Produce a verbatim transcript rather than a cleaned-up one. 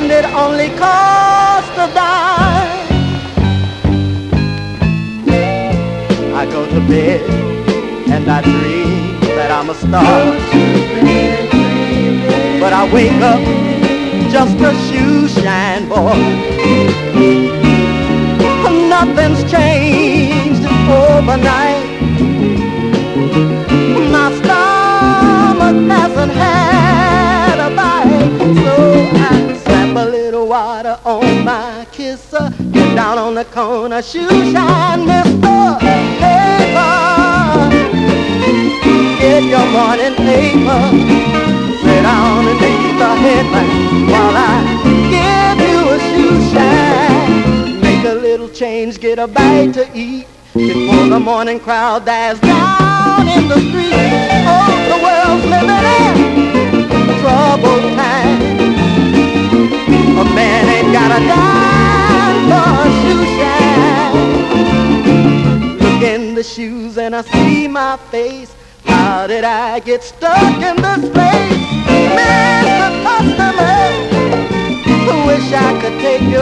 and it only cost a dime. I go to bed and I dream that I'm a star, but I wake up just a shoe shine boy. Nothing's changed overnight. My stomach hasn't had a bite, so I slap a little water on my kisser, get down on the corner, shoe shine mister. Paper, get your morning paper, sit down and read the headline while I give you a shoe shine. Make a little change, get a bite to eat before the morning crowd dies down in the street. Oh, the world's living in troubled times. A man ain't got a dime for a shoe shine. Look in the shoes and I see my face. How did I get stuck in this place? Mister Customer, wish I could take you